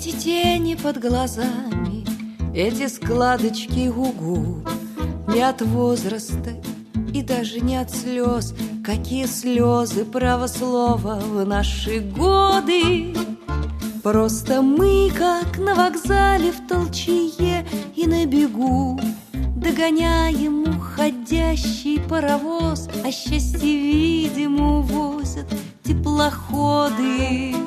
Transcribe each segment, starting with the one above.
Эти тени под глазами, эти складочки у губ, не от возраста и даже не от слез. Какие слезы, право слово, в наши годы. Просто мы, как на вокзале в толчее и на бегу, догоняем уходящий паровоз, а счастье, видимо, увозят теплоходы.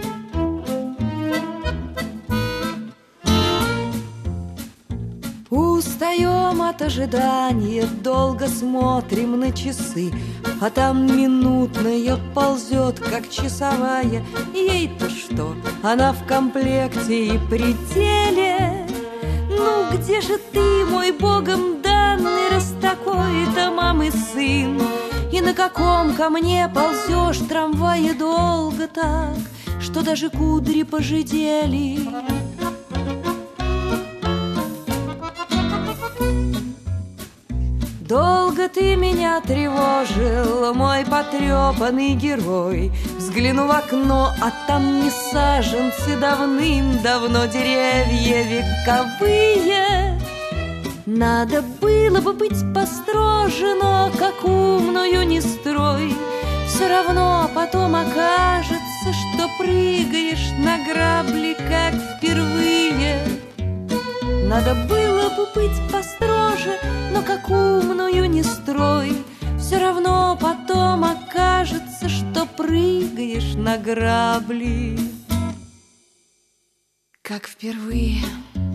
Устаем от ожидания, долго смотрим на часы, а там минутная ползет, как часовая. Ей-то что, она в комплекте и при деле. Ну где же ты, мой богом данный, раз такой-то мамы сын? И на каком ко мне ползешь трамвае долго так, что даже кудри пожидели? Долго ты меня тревожил, мой потрепанный герой. Взгляну в окно, а там не саженцы, давным-давно деревья вековые. Надо было бы быть построже, но как умную не строй. Все равно потом окажется, что прыгаешь на грабли, как впервые. Надо было бы быть построже, но как умную не строй. Все равно потом окажется, что прыгаешь на грабли, как впервые.